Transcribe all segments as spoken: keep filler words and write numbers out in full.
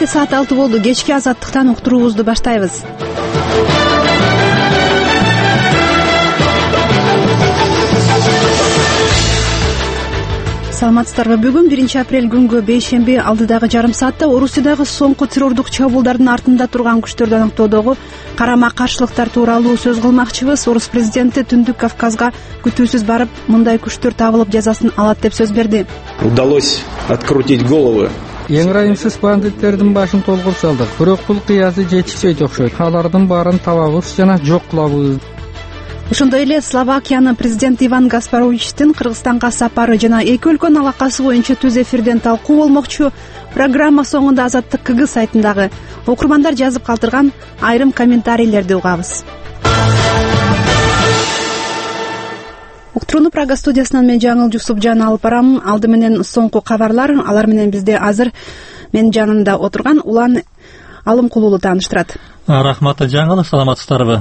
Саатте саат алты болду. Кечки азаттыктан уктуруубузду баштайбыз. Саламатсыздарбы? Бүгүн биринчи апрель күнгө бейшемби алдыдагы жарым саатта Орусиядагы соңку террордук чабуулдардын артында турган күчтөрдү аныктоодогу карама каршылыктар тууралуу сөз кылмакчыбыз. Орус президенти Түндүк Кавказга күтүүсүз барып, мындай күчтөр табылып жазасын алат деп сөз берди. Удалось открутить головы. Эң ырайымсыз бандиттердин башын толгур салдык. Бирок бул кыязы жетишпейт окшойт. Алардын баарын табабыз жана жок кылабыз. Ошондой эле Словакиянын президенти Иван Гаспаровичтин Кыргызстанга сапары жана эки өлкөнүн алакасы боюнча түз эфирден талкуу болмокчу. Программа соңунда Азаттык КГ сайтындагы окурмандар жазып калтырган айрым комментарийлерди угабыз. Уктурууну Прага студиясынан мен Жаңыл Жусупжан алып барам. Алды менен соңку кабарлар, алар менен бизде азыр менин жанымда отурган Улан Алымкул уулу тааныштырат. Рахмат Жаңыл, саламатсыздарбы?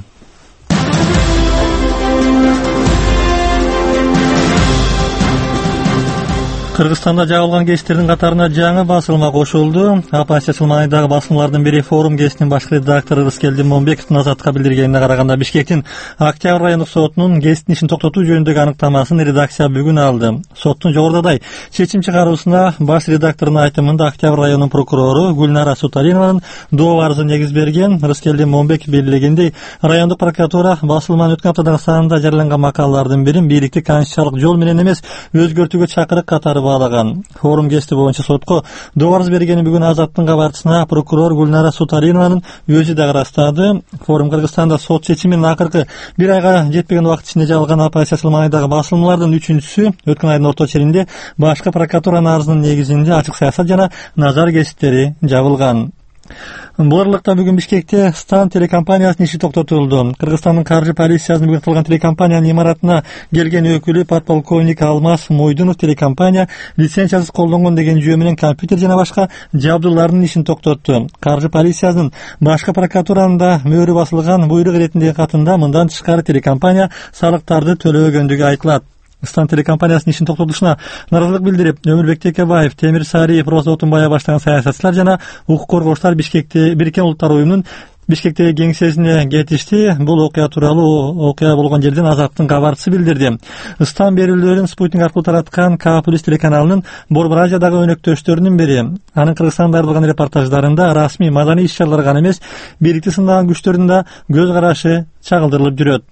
Кыргызстанда жабылган гезиттердин катарына жаңы басылма кошулду. Оппозициялык маанидагы басылмалардын бири Форум гезитинин башкы редактору Рыскелди Момбековдун Азаттыкка билдиргенине караганда, Бишкектин Октябрь райондук сотунун гезиттин ишин токтотуу жөнүндөгү аныктамасын редакция бүгүн алды. Соттун жогорудагыдай чечим чыгаруусуна баш редактордун айтымында Октябрь районунун прокурору Гүлнара Сутаринованын доо арызын негиз берген. Рыскелди Момбеков белгилегендей, райондук прокуратура басылманын өткөн аптадагы санында жарыяланган макалалардын бирин бийликти конституциялык жол менен эмес өзгөртүүгө чакырык катары баалаган. Форум гезити боюнча сотко доо арыз бергени бүгүн Азаттын кабарчысына прокурор Гүлнара Сутаринованын өзү да ырастады. Форум Кыргызстанда сот чечиминин акыркы бир айга жетпеген убакыт ичинде жабылган оппозициялык маанидагы басылмалардын үчүнчүсү өткөн айдын орто ченинде башкы прокуратуранын арызынын негизинде ачык саясат жана Назар гезиттери жабылган. Бул аралыкта бүгүн Бишкекте Стан телекомпаниясынын иши токтотулду. Кыргызстандын каржы полициясынын бүгүн кылган телекомпаниянын имаратына келген өкүлү подполковник Алмаз Мойдунов телекомпания лицензиясыз колдонгон деген жөө менен компьютер жана башка жабдуулардын ишин токтотту. Каржы полициясынын башкы прокуратуранын да мөөрү басылган буйрук иретиндеги катында мындан тышкары телекомпания салыктарды төлөбөгөндүгү айтылат. Стан телекомпаниясынын ишин токтотушуна нааразылык билдирип, Өмүрбек Текебаев, Темир Сариев, Роза Отунбаева баштаган саясатчылар жана укук коргоочулар Бишкекте Бириккен Улуттар уюмунун Бишкектеги кеңсесине кетишти. Бул окуя тууралуу окуя болгон жерден Азаттын кабарчысы билдирди. Стан берүүлөрүн Спутник аркылуу тараткан К плюс телеканалынын Борбор Азиядагы өнөктөштөрүнүн бири. Анын Кыргызстанда айырылган репортаждарында расмий маданий иш-чаралар гана эмес, бийликти сындаган күчтөрдүн да көз карашы чагылдырылып жүрөт.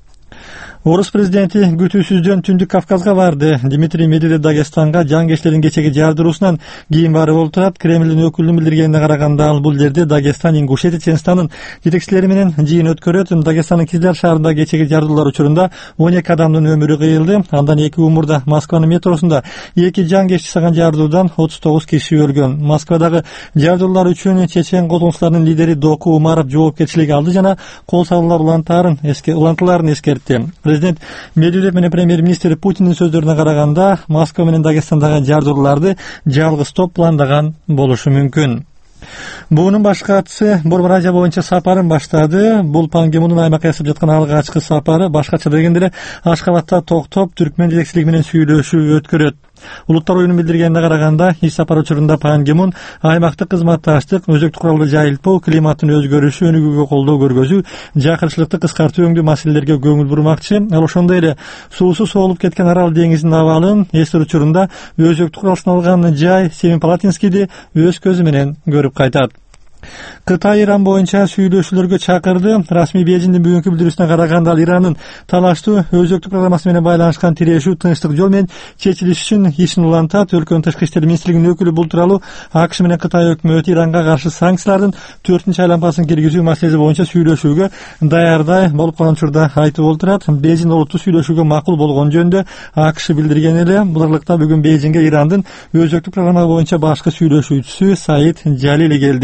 Орус президенти күтүүсүздөн Түндүк Кавказга барды. Дмитрий Медведев Дагестанга жангечтердин кечеги жардыруусунан кийин барып олтурат. Кремлдин өкүлүнүн билдиргенине караганда, ал бул жерде Дагестан, Ингушетия, Чеченстанын жетекчилери менен жыйын өткөрөт. Дагестандын Кизляр шаарында кечеги жардуулар учурунда он эки адамдын өмүрү кыйылды. Андан эки умурда Москванын метросунда эки жангеч жасаган жардуудан отуз тогуз киши өлгөн. Москвадагы жардуулар үчүн чечен колдонуучулардын лидери Доку Умаров жоопкерчилик алды жана кол салуулар улантаарын эске улантыларын эскертти. Президент Медведев менен премьер-министр Путиндин сөздөрүнө караганда, Москва менен Дагестандагы жардууларды жалгыз топ пландаган болушу мүмкүн. Буунун башкачысы Борбор Азия боюнча сапарын баштады. Бул Пан Ги Мундун аймакка жасап жаткан алгачкы сапары. Башкача дегенде эле Ашкабадта токтоп, Түркмен жетекчилиги менен сүйлөшүү өткөрөт. Улуттар уюмунун билдиргенине караганда, иш сапар учурунда Пан Ги Мун аймактык кызматташтык, өзөктүк куралды жайылтпоо, климаттын өзгөрүшү, өнүгүүгө колдоо көргөзүү, жакынчылыкты кыскартуу өңдүү маселелерге көңүл бурмакчы. Ал ошондой эле суусу соолуп кеткен Арал деңизинин абалын эстер учурунда өзөктүк курал сыналган жай Семипалатинскийди өз көзү менен көрүп кайтат. Кытай Иран боюнча сүйлөшүүлөргө чакырды. Расмий Бейжиңдин бүгүнкү билдирүүсүнө караганда, ал Ирандын талаштуу өзөктүк программасы менен байланышкан тирешүү тынчтык жол менен чечилиш үчүн ишин улантат. Өлкөнүн тышкы иштер министрлигинин өкүлү бул тууралуу АКШ менен Кытай өкмөтү Иранга каршы санкциялардын төртүнчү айлампасын киргизүү маселеси боюнча сүйлөшүүгө даярдай болуп калган учурда айтып олтурат. Бейжиң олуттуу сүйлөшүүгө макул болгон жөнүндө АКШ билдирген эле. Бул аралыкта бүгүн Бейжиңге Ирандын өзөктүк программа боюнча башкы сүйлөшүүчүсү Саид Жалили келди.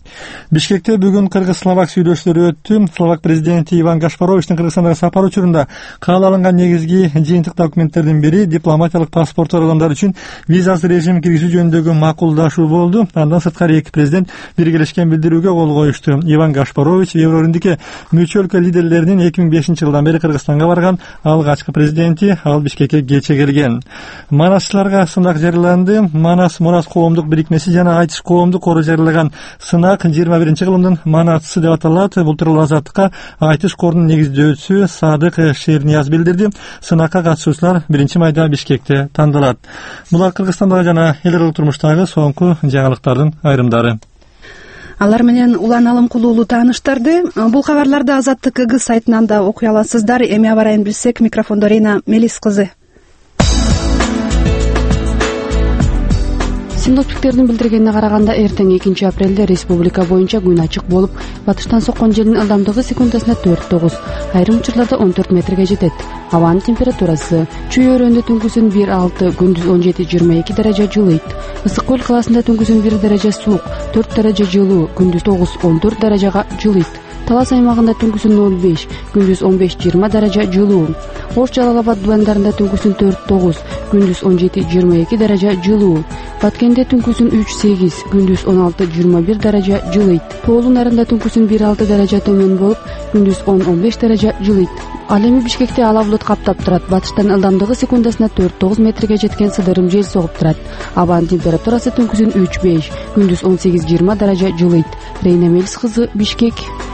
Бишкекте бүгүн кыргыз-словак сүйлөшүүлөрү өттү. Словак президенти Иван Гашпаровичтин Кыргызстандагы сапары учурунда кабыл алынган негизги жыйынтык документтердин бири дипломатиялык паспорт бар адамдар үчүн визасыз режим киргизүү жөнүндөгү макулдашуу болду. Андан сырткары эки президент биргелешкен билдирүүгө кол коюшту. Иван Гашпарович Еврорындыкке мүчө өлкө лидерлеринин эки миң бешинчи жылдан бери Кыргызстанга барган алгачкы президенти. Ал Бишкекке кече келген. Манасчыларга сынак жарыяланды. Манас Мурас коомдук бирикмеси жана Айтыш коомдук кору жарыялаган сынак жыйырма биринчи кылымдын манатчысы деп аталат. Бул тууралуу Азаттыкка Айтыш корунун негиздөөчүсү Садык Шернияз билдирди. Сынакка катышуучулар биринчи майда Бишкекте тандалат. Булар Кыргызстандагы жана эл аралык турмуштагы соңку жаңылыктардын айрымдары. Алар менен Улан Алымкулуулу тааныштырды. Бул кабарларды Азаттык КГ сайтынан да окуй аласыздар. Эми абарайын билсек, микрофондо Рейна Мелис кызы. Синоптиктердин билдиргенине караганда эртең экинчи апрелде республика боюнча күн ачык болуп, батыштан соккон желдин ылдамдыгы секундасына төрт тогуз, айрым учурларда он төрт метрге жетет. Абанын температурасы Чүй өрөөндө түнкүсүн бир алты, күндүз он жети жыйырма эки даража жылыйт. Ысык көл калаасында түнкүсүн бир даража суук, төрт даража жылуу, күндүз тогуз он төрт даражага жылыйт. Талас аймагында түнкүсүн ноль беш, күндүз он беш жыйырма даража жылуу. Ош Жалал-Абад дубандарында түнкүсүн төрт тогуз, күндүз он жети жыйырма эки даража жылуу. Баткенде түнкүсүн үч сегиз, күндүз он алты жыйырма бир даража жылыйт. Тоолун айрымда түнкүсүн бир алты даража төмөн болуп, күндүз он он беш даража жылыйт. Ал эми Бишкекте ала булут каптап турат. Батыштан ылдамдыгы секундасына төрт тогуз метрге жеткен сыдырым жел согуп турат. Абанын температурасы түнкүсүн үч беш, күндүз он сегиз жыйырма даража жылыйт. Рейна Мелис кызы, Бишкек.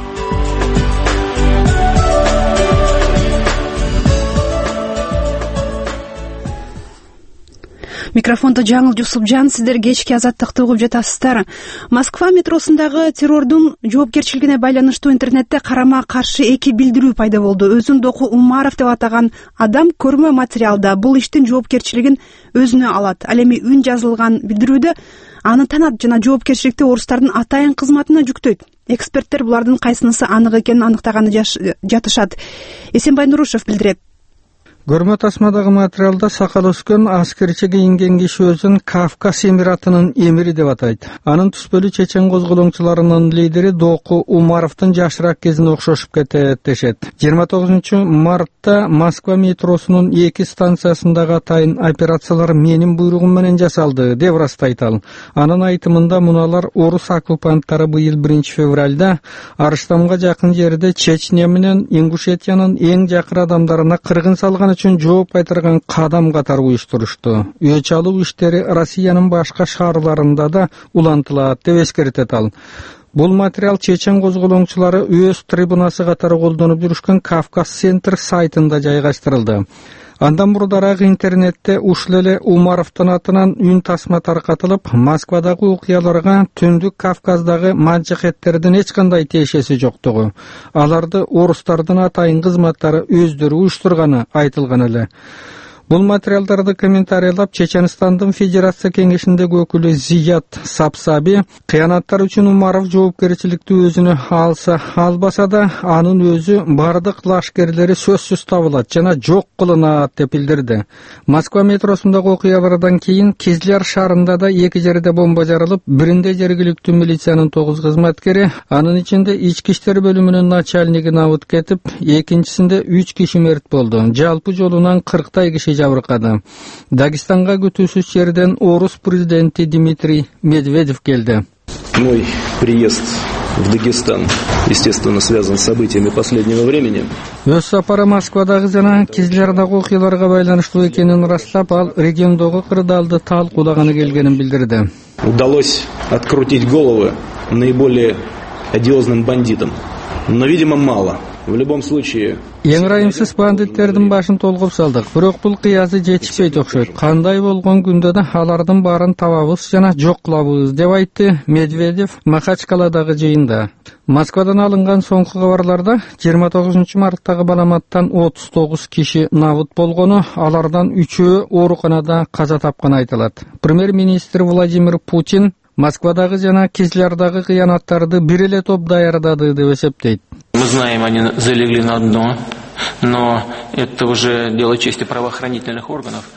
Микрофондо Жаңыл Жусупжан, сиздер кечки Азаттыкты угуп жатасыздар. Москва метросундагы террордун жоопкерчилигине байланыштуу интернетте карама каршы эки билдирүү пайда болду. Өзүн Доку Умаров деп атаган адам көрмө материалда бул иштин жоопкерчилигин өзүнө алат. Ал эми үн жазылган билдирүүдө аны танат жана жоопкерчиликти орустардын атайын кызматына жүктөйт. Эксперттер булардын кайсынысы анык экенин аныктаганы жатышат. Эсенбай Нурушев билдирет. Көрмө тасмадагы материалда сакал өскөн аскерче кийинген киши өзүн Кавказ эмиратынын эмири деп атайт. Анын түспөлү чечен козголоңчуларынын лидери Доку Умаровдун жашыраак кезине окшошуп кетет дешет. жыйырма тогузунчу мартта Москва метросунун эки станциясындагы атайын операциялар менин буйругум менен жасалды деп ырастайт ал. Анын айтымында муналар орус оккупанттары быйыл биринчи февралда Арыштамга жакын жерде Чечня менен Ингушетиянын эң жакыр адамдарына кыргын салган үчүн жооп кайтарган кадам катары уюштурушту. Өч алуу иштери Россиянын башка шаарларында да улантылат деп эскертет ал. Бул материал чечен козголоңчулары өз трибунасы катары колдонуп жүрүшкөн Кавказ Центр сайтында жайгаштырылды. Андан мурдараак интернетте ушул эле Умаровдун атынан үн тасма таркатылып, Москвадагы окуяларга Түндүк Кавказдагы маджахеттердин эч кандай тиешеси жоктугу, аларды орустардын атайын кызматтары өздөрү уюштурганы айтылган эле. Бул материалдарды комментариялап Чеченстандын Федерация кеңешиндеги өкүлү Зият Сапсаби кыянаттар үчүн Умаров жоопкерчиликти өзүнө алса албаса да анын өзү бардык лашкерлери сөзсүз табылат жана жок кылынат деп билдирди. Москва метросундагы окуялардан кийин Кизляр шаарында да эки жерде бомба жарылып, биринде жергиликтүү милициянын тогуз кызматкери, анын ичинде ички иштер бөлүмүнүн начальниги набыт кетип, экинчисинде үч киши мерт болду. Жалпы жолунан кырктай киши жабыркады. Дагестанга күтүүсүз жерден орус президенти Дмитрий Медведев келди. Мой приезд в Дагестан, естественно, связан с событиями последнего времени. Өз сапары Москвадагы жана Кизлярдагы окуяларга байланыштуу экенин ырастап, ал региондогу кырдаалды талкуулаганы келгенин билдирди. Удалось открутить головы наиболее одиозным бандитам, но, видимо, мало. В любом случае, эң ырайымсыз бандиттердин башын толгоп салдык, бирок бул кыязы жетишпейт окшойт. Кандай болгон күндө да алардын баарын табабыз жана жок кылабыз деп айтты Медведев Махачкаладагы жыйында. Москвадан алынган соңку кабарларда жыйырма тогузунчу марттагы баламаттан отуз тогуз киши набыт болгону, алардан үчөө ооруканада каза тапканы айтылат. Премьер-министр Владимир Путин Москвадагы жана Кизлярдагы кыянаттарды бир эле топ даярдады деп эсептейт. Мы знаем, они залегли на дно, но это уже дело чести правоохранительных органов.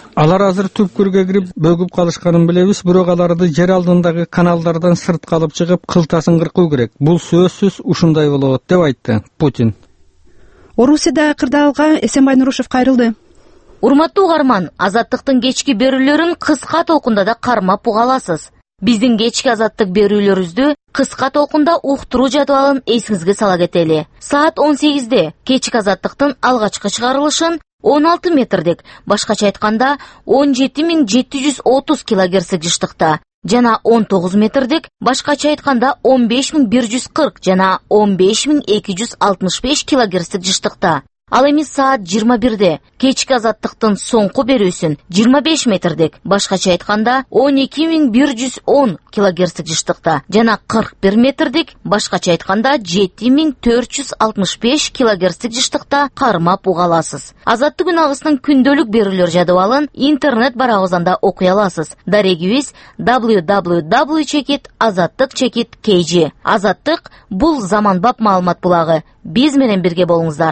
Алар азыр түпкүргө кирип бөгүп калышканын билебиз, бирок аларды жер алдындагы каналдардан сыртка алып чыгып кылтасын кыркуу керек. Бул сөзсүз ушундай болот деп айтты Путин. Орусияда кырдаалга Эсенбай Нурушев кайрылды. Урматтуу угарман, Азаттыктын кечки берүүлөрүн кыска толкунда да кармап уга аласыз. Биздин кечки Азаттык берүүлөрүбүздү кыска толкунда уктуруу жадыбалын эсиңизге сала кетели. Саат он сегизде кечки Азаттыктын алгачкы чыгарылышын он алты метрдик, башкача айтканда он жети миң жети жүз отуз килогерц жыштыкта жана он тогуз метрдик, башкача айтканда он беш миң бир жүз кырк жана он беш миң эки жүз алтымыш беш килогерц жыштыкта. Ал эми саат жыйырма бирде кечки Азаттыктын соңку берүүсүн жыйырма беш метрдик, башкача айтканда он эки миң бир жүз он килогерц жыштыкта жана кырк бир метрдик, башкача айтканда жети миң төрт жүз алтымыш беш килогерц жыштыкта кармап уга аласыз. Азаттык күн агысынын күндөлүк берүүлөр жадыбалын интернет барагыбызда окуй аласыз. Дарегибиз дабл ю дабл ю дабл ю чекит азаттык чекит кей жи. Азаттык бул заманбап маалымат булагы. Биз менен бирге болуңуздар.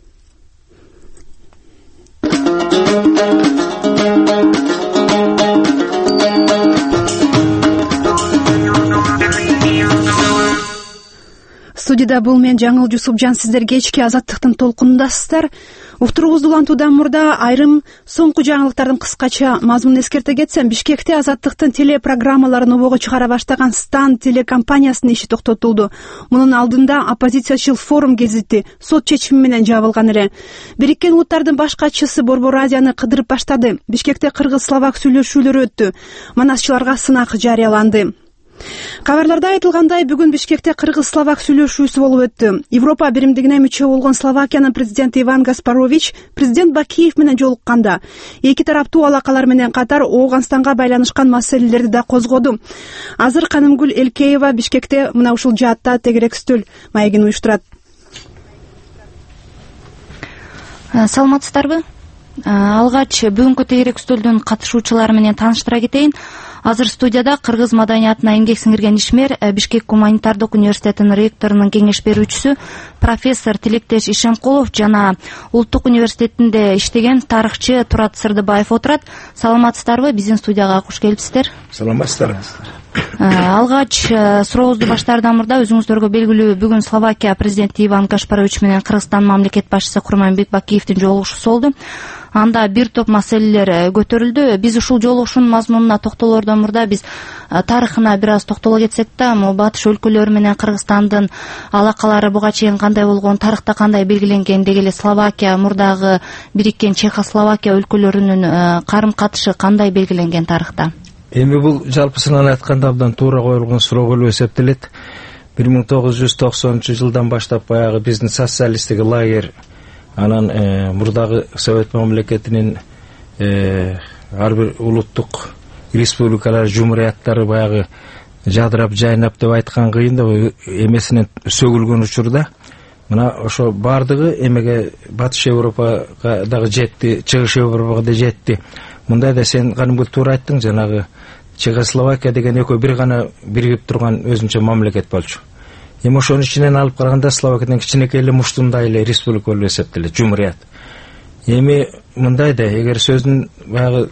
Студияда бул мен Жаңыл Жусупжан, сиздер кечки Азаттыктын толкунундасыздар. Уктуруубузду улантуудан мурда айрым соңку жаңылыктардын кыскача мазмунун эскерте кетсем, Бишкекте Азаттыктын телепрограммаларын обого чыгара баштаган Стан телекомпаниясынын иши токтотулду. Мунун алдында оппозициячыл форум гезити сот чечими менен жабылган эле. Бириккен Улуттардын баш катчысы Борбор Азияны кыдырып баштады. Бишкекте кыргыз-словак сүйлөшүүлөрү өттү. Манасчыларга сынак жарыяланды. Кабарларда айтылгандай, бүгүн Бишкекте кыргыз-словак сүйлөшүүсү болуп өттү. Европа биримдигине мүчө болгон Словакиянын президенти Иван Гаспарович президент Бакиев менен жолукканда эки тараптуу алакалар менен катар Ооганстанга байланышкан маселелерди да козгоду. Азыр Канымгүл Элкеева Бишкекте мына ушул жаатта тегерек стөл маегин уюштурат. Саламатсыздарбы? Алгач бүгүнкү тегерек стөлдүн катышуучулары менен тааныштыра кетейин. Азыр студияда кыргыз маданиятына эмгек сиңирген ишмер, Бишкек гуманитардык университетинин ректорунун кеңеш берүүчүсү профессор Тилектеш Ишемкулов жана Улуттук университетинде иштеген тарыхчы Турат Сырдыбаев отурат. Саламатсыздарбы? Биздин студияга куш келипсиздер. Саламатсыздар. Алгач сурообузду баштаардан мурда өзүңүздөргө белгилүү, бүгүн Словакия президенти Иван Гаспарович менен Кыргызстан мамлекет башчысы Курманбек Бакиевдин жолугушуусу болду. Анда бир топ маселелер көтөрүлдү. Биз ушул жолугушуунун мазмунуна токтолоордон мурда биз тарыхына бир аз токтоло кетсек да, могу батыш өлкөлөрү менен Кыргызстандын алакалары буга чейин кандай болгон, тарыхта кандай белгиленген, деги эле Словакия, мурдагы бириккен Чехословакия өлкөлөрүнүн карым-катышы кандай белгиленген тарыхта? Эми бул жалпысынан айтканда абдан туура коюлган суроо болуп эсептелет. бир миң тогуз жүз токсонунчу жылдан баштап баягы биздин социалисттик лагерь, анан мурдагы Совет мамлекетинин ар бир улуттук республикалар, жумурияттары баягы жадырап жайнап деп айткан кыйын да, эмесинен сөгүлгөн учурда мына ошо бардыгы эмеге Батыш Европага дагы жетти, Чыгыш Европага да жетти. Мындай да сен Канымгүл туура айттың, жанагы Чехословакия деген экөө бир гана биригип турган өзүнчө мамлекет болчу. Эми ошонун ичинен алып караганда Словакиядан кичинекей эле муштундай эле республика болуп эсептелет, жумурият. Эми мындай да, эгер сөздүн баягы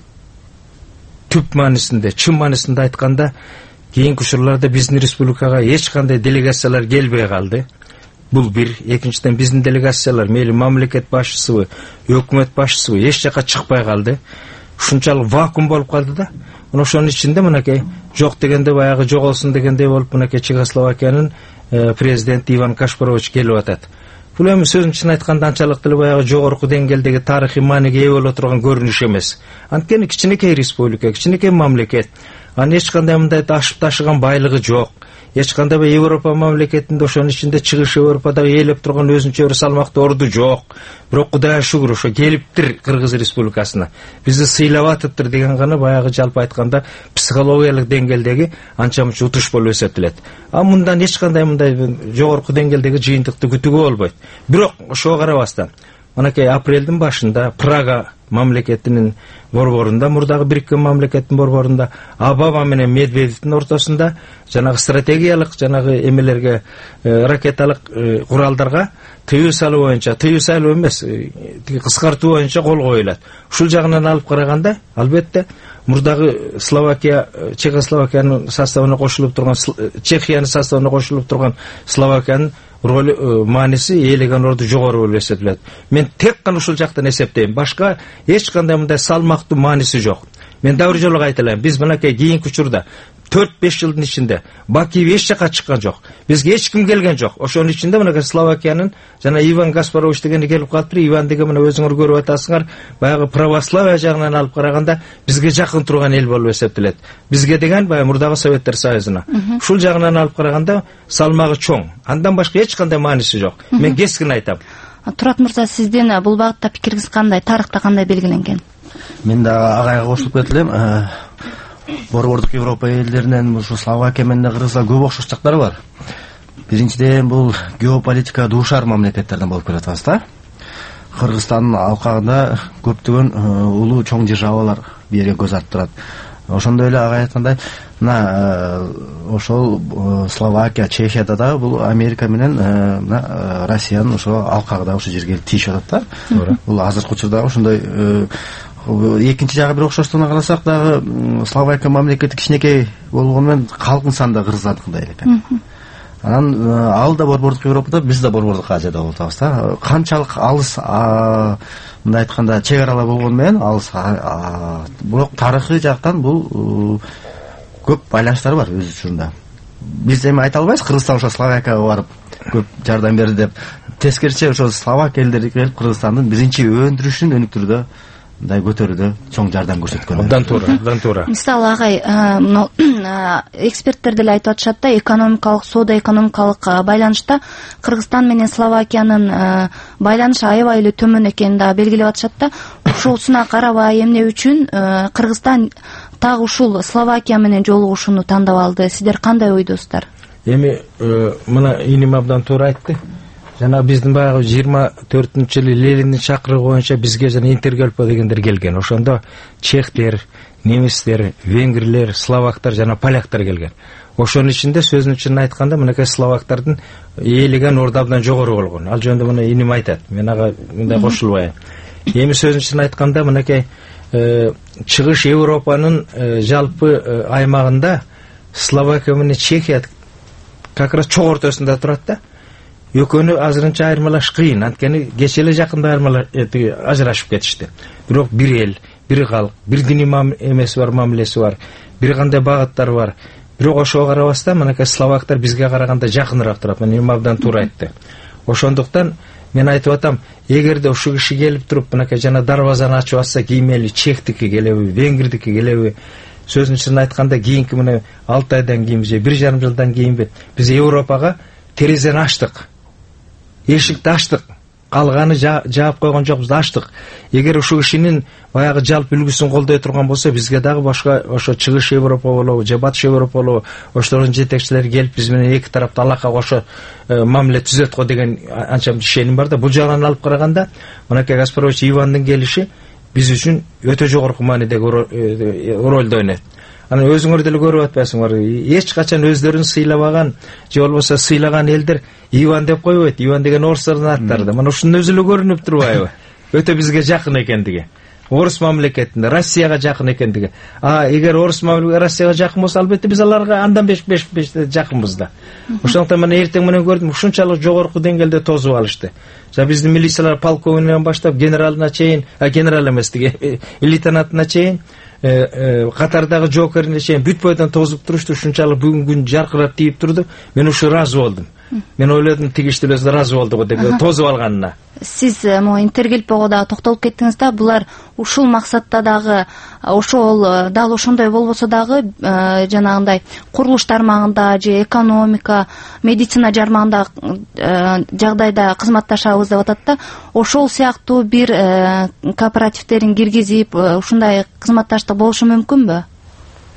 түп маанисинде, чын маанисинде айтканда, кийинки учурларда биздин республикага эч кандай делегациялар келбей калды. Бул бир. Экинчиден, биздин делегациялар мейли мамлекет башчысыбы, өкмөт башчысыбы эч жака чыкпай калды. Ушунчалык вакуум болуп калды да. Ошонун ичинде мынакей жок дегенде баягы жоголсун дегендей болуп, мынакей Чехословакиянын президенти Иван Гаспарович келип атат. Бул эми сөзүн чын айтканда анчалык деле баягы жогорку деңгээлдеги тарыхый мааниге ээ боло турган көрүнүш эмес. Анткени кичинекей республика, кичинекей мамлекет. Анын эч кандай мындай ашып ташыган байлыгы жок. Эч кандай Европа мамлекетинде, ошонун ичинде Чыгыш Европадагы ээлеп турган өзүнчө бир салмактуу орду жок. Бирок Кудайга шүгүр ошо келиптир Кыргыз Республикасына. Бизди сыйлап атыптыр деген гана баягы жалпы айтканда психологиялык деңгээлдеги анча мынча утуш болуп эсептелет. А мындан эч кандай мындай жогорку деңгээлдеги жыйынтыкты күтүүгө болбойт. Бирок ошого карабастан мынакей апрелдин башында Прага мамлекетинин борборунда, мурдагы бириккен мамлекеттин борборунда Обама менен Медведевдин ортосунда жанагы стратегиялык жанагы эмелерге ракеталык куралдарга тыюу салуу боюнча, тыюу салуу эмес, кыскартуу боюнча кол коюлат. Ушул жагынан алып караганда, албетте мурдагы Словакия, Чехословакиянын составына кошулуп турган, Чехиянын составына кошулуп турган Словакиянын роль мааниси ээлеген орду жогору болуп эсептелет. Мен тек гана ушул жактан эсептейм. Башка эч кандай мындай салмактуу мааниси жок. Мен дагы бир жолу айтылайын. Биз мынакей кийинки учурда төрт беш жылдын ичинде Бакиев эч жакка чыккан жок. Бизге эч ким келген жок. Ошонун ичинде мынакей Словакиянын жана Иван Каспарович дегени келип калыптыр. Иван деген мына өзүңөр көрүп атасыңар, баягы православие жагынан алып караганда бизге жакын турган эл болуп эсептелет. Бизге деген баягы мурдагы Советтер Союзуна. Ушул жагынан алып караганда салмагы чоң. Андан башка эч кандай мааниси жок. Мен кескин айтам. Турат мырза, сиздин бул багытта пикириңиз кандай? Тарыхта кандай белгиленген? Мен да агайга кошулуп кетелем. Борбордук Европа элдеринен ушу Словакия менен Кыргызга көп окшош жактары бар. Биринчиден бул геополитика дуушар мамлекеттерден болуп келатабыз да. Кыргызстандын алкагында көптөгөн улуу чоң державалар бирге көз артып турат. Ошондой эле агай айткандай, мына ошол Словакия, Чехияда да бул Америка менен мына Россиянын ошо алкагында ошо жерге тийишип атат да. Бул азыркы учурда ошондой экинчи жагы бир окшоштугуна карасак дагы Словакия мамлекети кичинекей болгону менен калкын саны да Кыргызстандыкындай экен. Анан ал да борбордук Европада, биз да борбордук Азияда болуп атабыз да. Канчалык алыс мындай айтканда чек аралар болгону менен алыс, бирок тарыхый жактан бул көп байланыштар бар өз учурунда. Биз эми айта албайбыз Кыргызстан ошо Словакияга барып көп жардам берди деп. Тескерисинче ошо Словак элдери келип Кыргызстандын биринчи өндүрүшүн өнүктүрүүдө мындай көтөрүүдө чоң жардам көрсөткөн. Абдан туура, абдан туура. Мисалы агай, эксперттер деле айтып атышат да, экономикалык, соода экономикалык байланышта Кыргызстан менен Словакиянын байланышы аябай эле төмөн экенин да белгилеп атышат да. Ушусуна карабай эмне үчүн Кыргызстан так ушул Словакия менен жолугушууну тандап алды? Сиздер кандай ойдосуздар? Эми мына иним абдан туура айтты. Жана биздин баягы жыйырма төртүнчү жылы Лениндин чакырыгы боюнча бизге жана Интергелпо дегендер келген. Ошондо чехтер, немистер, венгрлер, словактар жана поляктар келген. Ошонун ичинде сөзүнүн чынын айтканда мынакей словактардын ээлеген орду абдан жогору болгон. Ал жөнүндө мына иним айтат. Мен ага мындай кошулбайм. Эми сөзүнүн чынын айтканда мынакей чыгыш Европанын жалпы аймагында Словакия менен Чехия как раз чоң ортосунда турат да. Экөөнү азырынча айырмалаш кыйын, анткени кече эле жакында ажырашып кетишти. Бирок бир эл, бир калк, бир диний эмеси бар, мамилеси бар, бир кандай багыттар бар. Бирок ошого карабастан мынакей словактар бизге караганда жакыныраак турат. Мен абдан туура айтты. Ошондуктан мен айтып атам, эгерде ушул киши келип туруп мынакей жана дарбазаны ачып атса, киймели чехтики келеби, венгрдики келеби, сөзүнүн чынын айтканда кийинки мына алты айдан кийинби же бир жарым жылдан кийинби биз Европага терезени ачтык. Эшикти ачтык. Калганы жаап койгон жокпуз, ачтык. Эгер ушул кишинин баягы жалпы үлгүсүн колдой турган болсо, бизге дагы башка ошо чыгыш Европа болобу, же батыш Европа болобу, ошолордун жетекчилери келип биз менен эки тарапты алака кошо мамиле түзөт го деген анча ишеним бар да. Бул жагынан алып караганда, мынакей Каспарович Ивандын келиши биз үчүн өтө жогорку маанидеги ролду ойнойт. Анан өзүңөр деле көрүп атпайсыңар, эч качан өздөрүн сыйлабаган же болбосо сыйлаган элдер Иван деп койбойт. Иван деген орустардын аттары да. Мына ушунун өзү эле көрүнүп турбайбы? Өтө бизге жакын экендиги. Орус мамлекетинде Россияга жакын экендиги. А эгер орус мамлекети Россияга жакын болсо, албетте биз аларга андан беш беш беш жакынбыз да. Ошондуктан мына эртең менен көрдүм, ушунчалык жогорку деңгээлде тозуп алышты. За биздин милициялар полковниктен баштап генералына чейин, а генерал эмес деги, лейтенантына чейин, катардагы жокерине чейин бүт бойдон тозуп турушту. Ушунчалык бүгүн күн жаркырап тийип турду. Мен ушу ыраазы болдум. Мен ойлодум тигиштүү өзү ыраазы болду го деп тозуп алганына. Сиз могу Интергелпого дагы токтолуп кеттиңиз да, булар ушул максатта дагы ошол дал ошондой болбосо дагы жанагындай курулуш тармагында же экономика, медицина жармагында жагдайда кызматташабыз деп атат да. Ошол сыяктуу бир кооперативтерин киргизип ушундай кызматташтык болушу мүмкүнбү?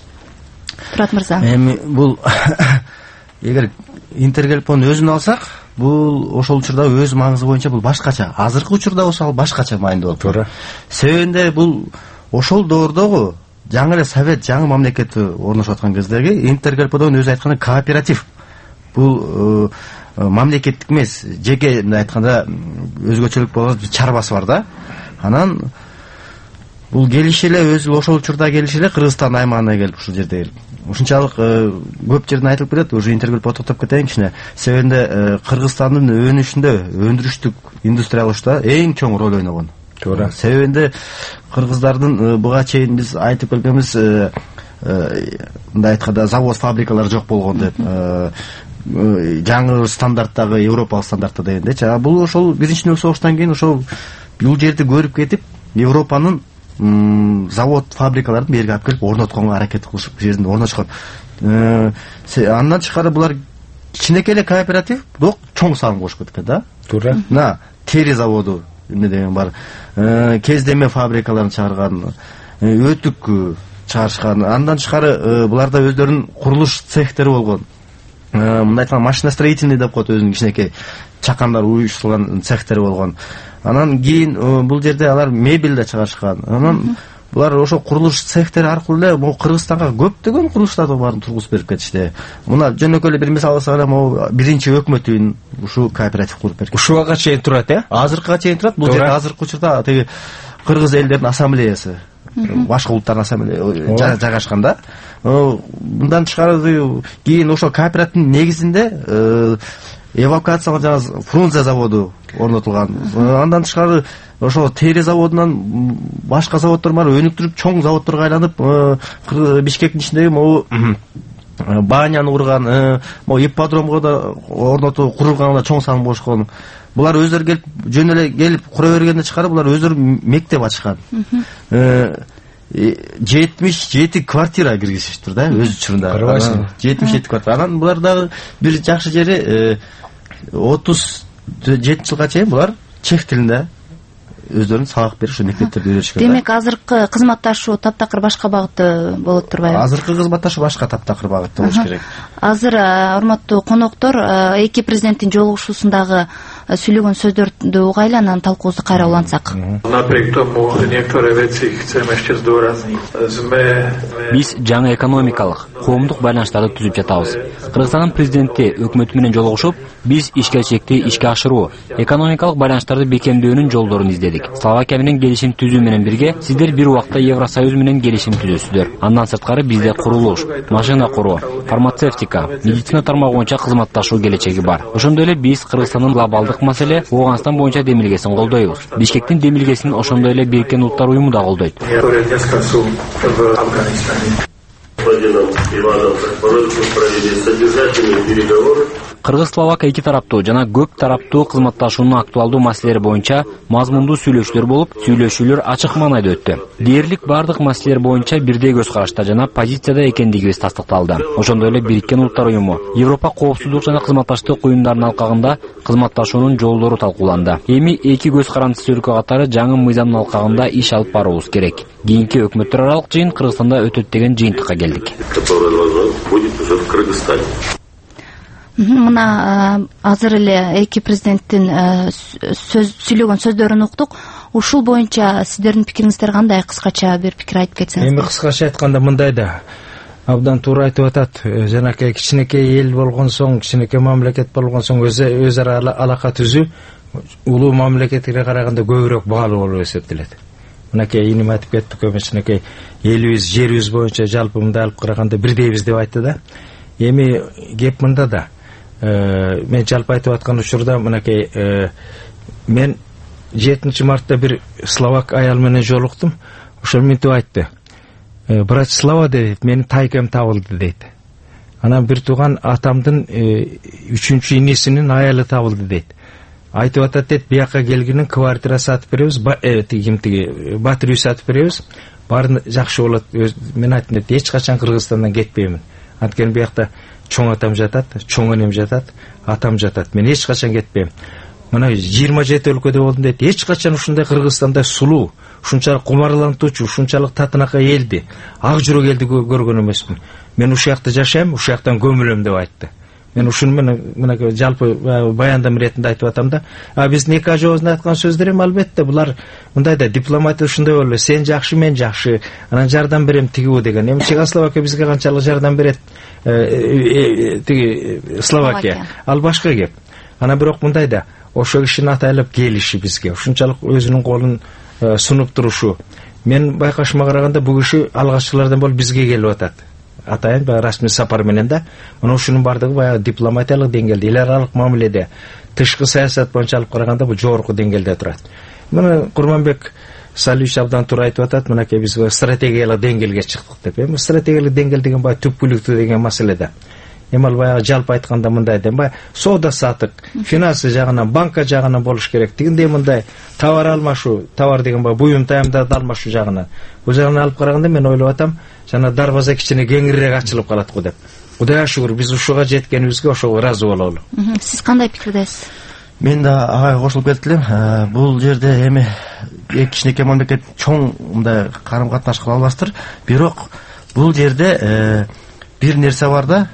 Турат мырза. Эми бул эгер Интергелпонун өзүн алсак, бул ошол учурда өз маңызы боюнча бул башкача. Азыркы учурда болсо ал башкача маанилүү болуп. Туура. Себебинде бул ошол доордогу жаңы эле совет жаңы мамлекет орношуп аткан кездеги Интергруппадон өзү айтканда кооператив. Бул мамлекеттик эмес, жеке айтканда өзгөчөлүк болгон чарбасы бар да. Анан бул келиши эле өзү ошол учурда келиши эле Кыргызстан аймагына келип ушул жерде келип. Ушунчалык көп жерден айтылып кетет, уже Интергруппа токтоп кетейин кичине. Себебинде Кыргызстандын өнүшүндө, өндүрүштүк индустриялашууда эң чоң роль ойногон. Туура. Себебинде кыргыздардын буга чейин биз айтып келгенбиз, мындай айтканда завод, фабрикалар жок болгон деп. Жаңы стандарттагы европалык стандартта дегендечи. А бул ошол биринчи дүйнөлүк согуштан кийин ошол бул жерди көрүп кетип, Европанын завод, фабрикаларын бу жерге алып келип орнотконго аракет кылышып, бу жерден орнотушкан. Андан тышкары булар кичинекей эле кооператив, бирок чоң салым кошуп кеткен да. Туура. Мына тери заводу эмне деген бар. Кездеме фабрикаларын чыгарган, өтүк чыгарышкан. Андан тышкары буларда өздөрүнүн курулуш цехтери болгон. Мындай айтканда машиностроительный деп коет, өзүнүн кичинекей чакандар уюштурулган цехтери болгон. Анан кийин бул жерде алар мебель да чыгарышкан. Анан булар ошо курулуш цехтери аркылуу эле могу Кыргызстанга көптөгөн курулуштарды баарын тургузуп берип кетишти. Мына жөнөкөй эле бир мисал алсак эле могу биринчи өкмөт үйүн ушу кооператив куруп берген. Ушуга чейин турат, э? Азыркыга чейин турат. Бул жерде азыркы учурда теги кыргыз элдеринин ассамблеясы, башка улуттардын ассамблеясы жайгашкан да. Мындан тышкары кийин ошол кооперативдин негизинде эвакуациялык жана Фрунзе заводу орнотулган. Андан тышкары ошол тери заводунан башка заводдор бар, өнүктүрүп чоң заводдорго айланып, Бишкектин ичиндеги могу баняны курган, могу ипподромго да орнотуп курулганына чоң салым кошкон. Булар өздөрү келип, жөн эле келип кура бергенден тышкары булар өздөрү мектеп ачкан. жетимиш жети квартира киргизиштир да өз учурунда. жетимиш жети квартира. Анан булар дагы бир жакшы жери отуз жетинчи жылга чейин булар чех тилинде өздөрүн сабак берип ушу мектептерде үйрөтүшкөн. Демек азыркы кызматташуу таптакыр башка багытты болот турбайбы? Азыркы кызматташуу башка таптакыр багытта болуш керек. Азыр урматтуу коноктор, эки президенттин жолугушуусундагы сүйлөгөн сөздөрдү угайлы, анан талкуубузду кайра улантсак. Биз жаңы экономикалык, коомдук байланыштарды түзүп жатабыз. Кыргызстандын президенти өкмөтү менен жолугушуп, биз ишкерчиликти ишке ашыруу, экономикалык байланыштарды бекемдөөнүн жолдорун издедик. Словакия менен келишим түзүү менен бирге сиздер бир убакта Евросоюз менен келишим түзөсүздөр. Андан сырткары бизде курулуш, машина куруу, фармацевтика, медицина тармагы боюнча кызматташуу келечеги бар. Ошондой эле биз Кыргызстандын глобалдык маселе Ооганстан боюнча демилгесин колдойбуз. Бишкектин демилгесин ошондой эле Бириккен Улуттар уюму да колдойт. Кыргыз-Словак эки тараптуу жана көп тараптуу кызматташуунун актуалдуу маселелери боюнча мазмундуу сүйлөшүүлөр болуп, сүйлөшүүлөр ачык маанайда өттү. Дээрлик бардык маселелер боюнча бирдей көз карашта жана позицияда экендигибиз тастыкталды. Ошондой эле Бириккен Улуттар уюму, Европа коопсуздук жана кызматташтык уюмдарынын алкагында кызматташуунун жолдору талкууланды. Эми эки көз карандысыз өлкө катары жаңы мыйзамдын алкагында иш алып баруубуз керек. Кийинки өкмөттөр аралык жыйын Кыргызстанда өтөт деген жыйынтыкка келдик. Мына азыр эле эки президенттин сүйлөгөн сөздөрүн уктук. Ушул боюнча сиздердин пикириңиздер кандай? Кыскача бир пикир айтып кетсеңиз. Эми кыскача айтканда мындай да, абдан туура айтып атат. Жанакей кичинекей эл болгон соң, кичинекей мамлекет болгон соң өз ара алака түзүү улуу мамлекетке караганда көбүрөөк баалуу болуп эсептелет. Мынакей иним айтып кетти, көбүнчө элибиз, жерибиз боюнча жалпы мындай алып караганда бирдейбиз деп айтты да. Эми кеп мында да. Мен жалпы айтып аткан учурда мынакей мен жетинчи мартта бир словак аял менен жолуктум. Ошол мынтип айтты. Брат Слава дейт, менин тайкем табылды дейт. Анан бир тууган атамдын үчүнчү инисинин аялы табылды дейт. Айтып атат дейт, бияка келгенин квартира сатып беребиз, кимтиги батыр үй сатып беребиз. Баарын жакшы болот. Мен айттым дейт, эч качан Кыргызстандан кетпеймин. Анткени биякта чоң атам жатат, чоң энем жатат, атам жатат. Мен эч качан кетпейм. Мына жыйырма жети өлкөдө болдум дейт. Эч качан ушундай Кыргызстанда сулуу, ушунчалык кумарлантуучу, ушунчалык татынакай элди, ак жүрөк элди көргөн эмесмин. Мен ушул жакта жашайм, ушул жактан көмүлөм деп айтты. Мен ушуну менен мынакей жалпы баяндама иретинде айтып атам да. А биздин эки ажообуздун айткан сөздөрүм албетте булар мындай да дипломатия ушундай болду. Сен жакшы, мен жакшы. Анан жардам берем тигиби деген. Эми Чехословакия бизге канчалык жардам берет? Тиги Словакия. Ал башка кеп. Анан бирок мындай да ошо кишини атайлап келиши бизге. Ушунчалык өзүнүн колун сунуп турушу. Мен байкашыма караганда бул киши алгачкылардан болуп бизге келип атат. Атайын баягы расмий сапар менен да. Мына ушунун бардыгы баягы дипломатиялык деңгээлде, эл аралык мамиледе, тышкы саясат боюнча алып караганда бул жогорку деңгээлде турат. Мына Курманбек Салиевич абдан туура айтып атат, мынакей биз стратегиялык деңгээлге чыктык деп. Эми стратегиялык деңгээл деген баягы түпкүлүктүү деген маселе да. Эми ал баягы жалпы айтканда мындай да, баягы соода сатык, финансы жагынан, банка жагынан болуш керек. Тигиндей мындай товар алмашуу, товар деген баягы буюм таямдарды алмашуу жагынан. Бул жагынан алып караганда мен ойлоп атам, жана дарбаза кичине кеңирээк ачылып калат го деп. Кудайга шүгүр биз ушуга жеткенибизге ошого ыраазы бололу. Сиз кандай пикирдесиз? Мен да агайга кошулуп кетип элем. Бул жерде эми эки кичинекей мамлекет чоң мындай карым-катнаш кыла албастыр. Бирок бул жерде бир нерсе бар да,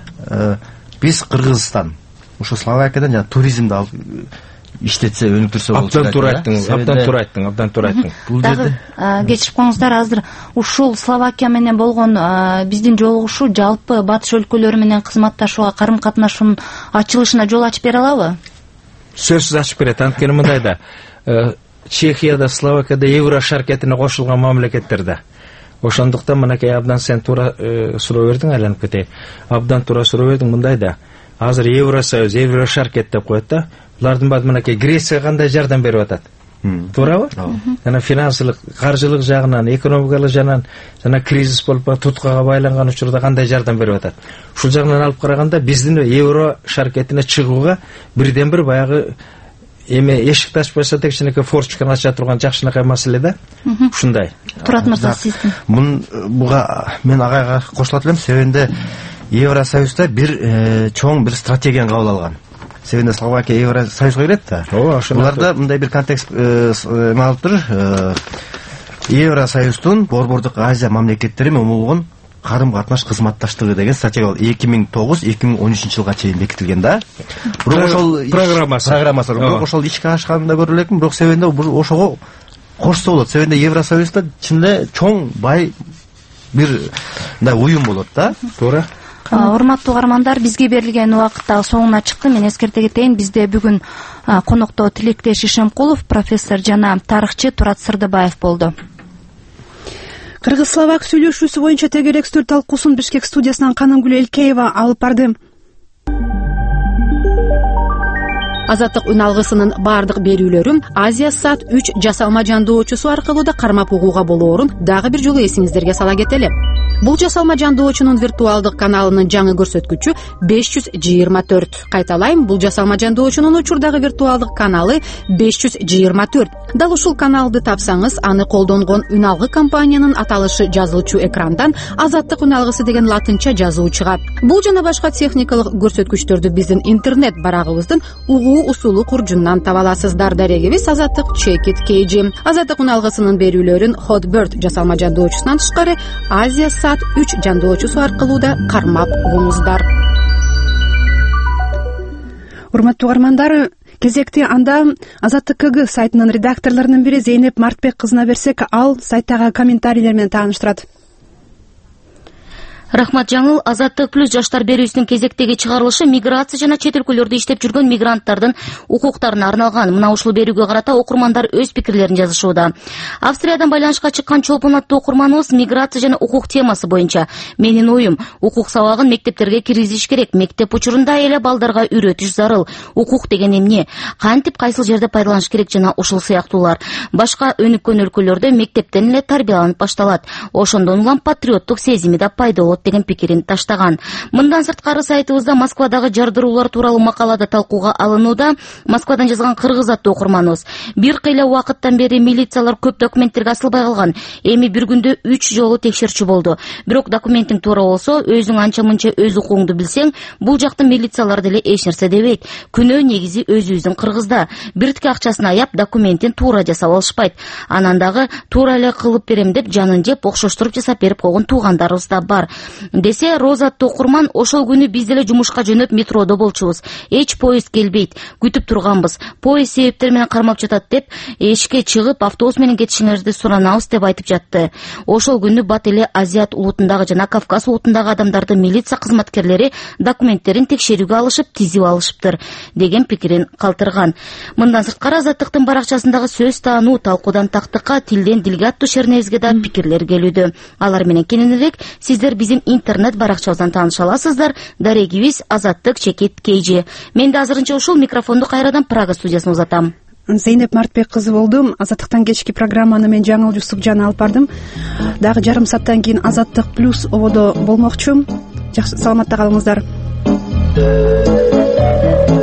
биз Кыргызстан ушу Словакиядан жана туризмди алып иштетсе, өнүктүрсө болот. Абдан туура айттың, абдан туура айттың, абдан туура айттың. Бул жерде кечирип коюңуздар, азыр ушул Словакия менен болгон биздин жолугушуу жалпы батыш өлкөлөрү менен кызматташууга, карым-катнашуунун ачылышына жол ачып бере алабы? Сөзсүз ачып берет. Анткени мындай да, Чехияда, Словакияда евро шаркетине кошулган мамлекеттер да. Ошондуктан мынакей абдан сен туура суроо бердиң, айланып кетейин. Абдан туура суроо бердиң, мындай да. Азыр Евросоюз, евро шаркет деп коет да. Булардын баары мынакей Грецияга кандай жардам берип атат? Туурабы? Жана финансылык, каржылык жагынан, экономикалык жагынан, жана кризис болуп туткага байланган учурда кандай жардам берип атат? Ушул жагынан алып караганда биздин евро шаркетине чыгууга бирден бир баягы эми эшик ачпаса да кичинекей форточканы ача турган жакшынакай маселе да. Ушундай. Турат мырза, сиздин. Мун буга мен агайга кошулат элем, себебинде Евросоюзда бир чоң бир стратегияны кабыл алган. Себебинде Словакия Евросоюзга кирет да. Буларда мындай бир контекст эме алып тур. Евросоюздун Борбордук Азия мамлекеттери менен болгон карым-катнаш кызматташтыгы деген стратегия эки миң тогуз эки миң он үчүнчү жылга чейин бекитилген да. Бирок ошол программасы программасы бирок ошол ишке ашканда көрө элекмин, бирок себебинде ошого кошсо болот. Себебинде Евросоюзда чын эле чоң бай бир мындай уюм болот да. Туура. Урматтуу угармандар, бизге берилген убакыт дагы соңуна чыкты. Мен эскерте кетейин, бизде бүгүн конокто Тилектеш Ишемкулов, профессор жана тарыхчы Турат Сырдыбаев болду. Кыргыз-словак сүйлөшүүсү боюнча тегерек үстөл талкуусун Бишкек студиясынан Канымгүл Элкеева алып барды. Азаттык үн алгысынын бардык берүүлөрү Азия сат үч жасалма жандоочусу аркылуу да кармап угууга болоорун дагы бир жолу эсиңиздерге сала кетели. Бул жасалма жандоочунун виртуалдык каналынын жаңы көрсөткүчү беш жүз жыйырма төрт. Кайталайм, бул жасалма жандоочунун учурдагы виртуалдык каналы беш жүз жыйырма төрт. Дал ушул каналды тапсаңыз, аны колдонгон үн алгы компаниянын аталышы жазылчу экрандан азаттык үн алгысы деген латынча жазуу чыгат. Бул жана башка техникалык көрсөткүчтөрдү биздин интернет барагыбыздын угуу усулу куржундан таба аласыздар. Дарегибиз азаттык Чекит Кейджи. Азаттык үн алгысынын берүүлөрүн Hotbird жасалма жандоочусунан тышкары Азия сат үч жандоочусу аркылуу да кармап угуңуздар. Урматтуу угармандар, кезекти анда Азаттык КГ сайтынын редакторлорунун бири Зейнеп Мартбек кызына берсек, ал сайттагы комментарийлер менен тааныштырат. Рахмат Жаңыл. Азаттык плюс жаштар берүүсүнүн кезектеги чыгарылышы миграция жана чет өлкөлөрдө иштеп жүргөн мигранттардын укуктарына арналган. Мына ушул берүүгө карата окурмандар өз пикирлерин жазышууда. Австриядан байланышка чыккан чолпон аттуу окурманыбыз миграция жана укук темасы боюнча: менин оюм, укук сабагын мектептерге киргизиш керек. Мектеп учурунда эле балдарга үйрөтүш зарыл. Укук деген эмне? Кантип, кайсыл жерде пайдаланыш керек жана ушул сыяктуулар. Башка өнүккөн өлкөлөрдө мектептен эле тарбияланып башталат. Ошондон улам патриоттук сезими да пайда болот деген пикирин таштаган. Мындан сырткары сайтыбызда Москвадагы жардыруулар тууралуу макалада талкууга алынууда. Москвадан жазган кыргыз аттуу окурманыбыз: бир кыйла убакыттан бери милициялар көп документтерге асылбай калган. Эми бир күндө үч жолу текшерчү болду. Бирок документиң туура болсо, өзүң анча-мынча өз укугуңду билсең, бул жактын милициялары деле эч нерсе дебейт. Күнөө негизи өзүбүздүн Кыргызда. Биртке акчасын аяп, документин туура жасап алышпайт. Анан дагы туура эле кылып берем деп жанын жеп, окшоштуруп жасап берип койгон туугандарыбыз да бар. десе, Роза аттуу окурман ошол күнү биз деле жумушка жөнөп метродо болчубуз. Эч поезд келбейт. Күтүп турганбыз. Поезд себептер менен кармап жатат деп эшикке чыгып автобус менен кетишиңерди суранабыз деп айтып жатты. Ошол күнү бат эле Азиат улутундагы жана Кавказ улутундагы адамдарды милиция кызматкерлери документтерин текшерүүгө алышып, тизип алышыптыр деген пикирин калтырган. Мындан сырткары Азаттыктын баракчасындагы сөз таануу, талкуудан тактыкка, тилден дилге аттуу шернебизге да пикирлер келүүдө. Алар менен кененирээк сиздер биздин интернет баракчабыздан тааныша аласыздар. Дарегибиз Азаттык чекит кейжи. Мен да азырынча ушул микрофонду кайрадан Прага студиясына узатам. Зейнеп Мартбек кызы болдум. Азаттыктан кечки программаны мен Жаңыл Жусупжан алып бардым. Дагы жарым сааттан кийин Азаттык плюс ободо болмокчу. Жакшы, саламатта калыңыздар.